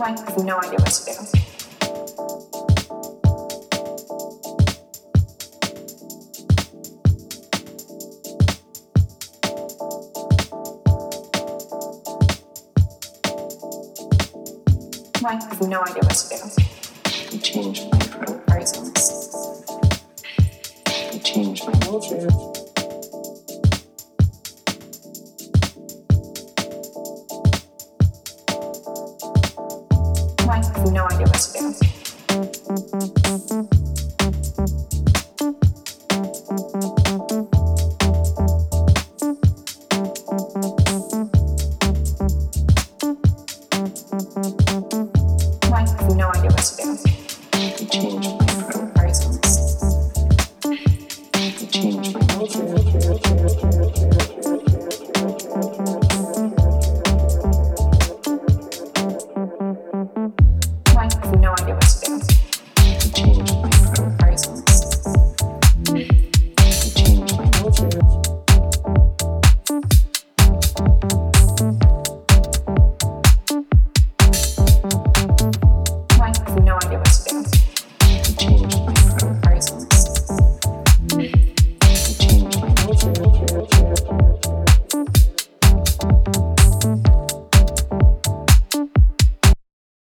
I have no idea what to do. I have no idea what to do. You changed my horizons. You changed my culture. I have no idea what to do.